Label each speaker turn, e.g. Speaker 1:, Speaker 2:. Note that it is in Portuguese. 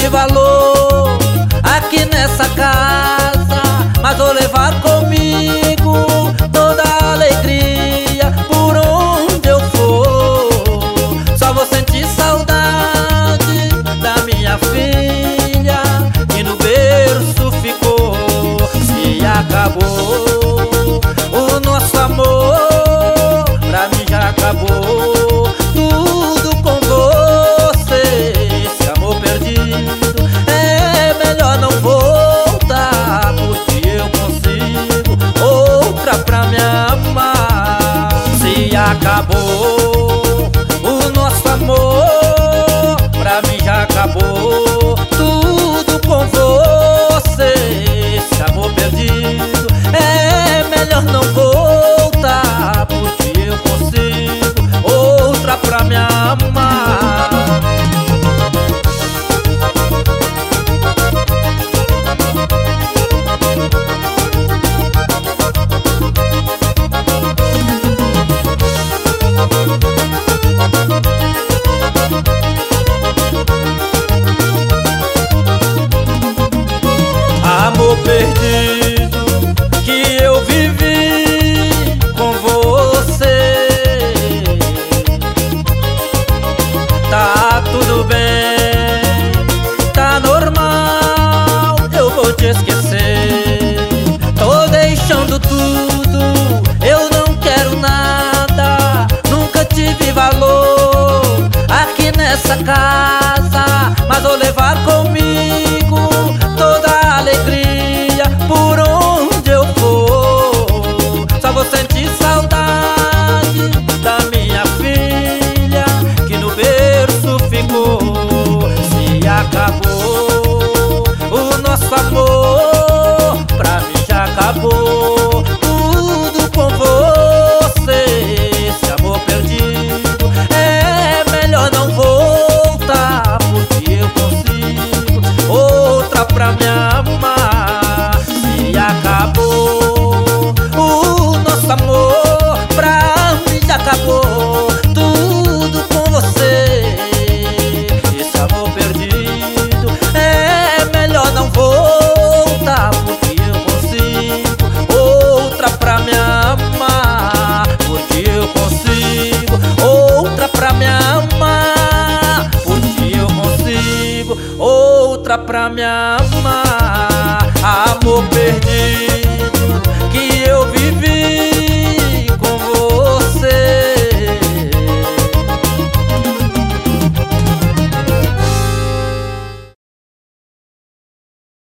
Speaker 1: tive valor aqui nessa casa, mas vou levar comigo toda a alegria por onde eu for. Só vou sentir saudade da minha filha que no berço ficou. Se acabou o nosso amor, pra mim já acabou tudo com você. Esse amor perdido é melhor não voltar, porque eu consigo outra pra me amar. Se acabou o nosso amor, pra mim já acabou tudo com você. Esse amor perdido é melhor não voltar, porque eu consigo outra pra me amar. Amor perdido que eu vivi com você, tá tudo bem, tá normal, eu vou te esquecer. Tô deixando tudo, eu não quero nada, nunca tive valor aqui nessa casa, mas vou levar comigo toda a alegria por onde eu for. Só vou sentir saudade da minha filha que no berço ficou. Se acabou o nosso amor, pra mim já acabou tudo com você. Esse amor perdido é melhor não voltar, porque eu consigo outra pra me amar. Se acabou o nosso amor, pra mim já acabou tudo com você. Esse amor perdido é melhor não voltar, porque eu consigo outra pra me amar. Porque eu consigo outra pra me amar. Porque eu consigo outra pra me amar.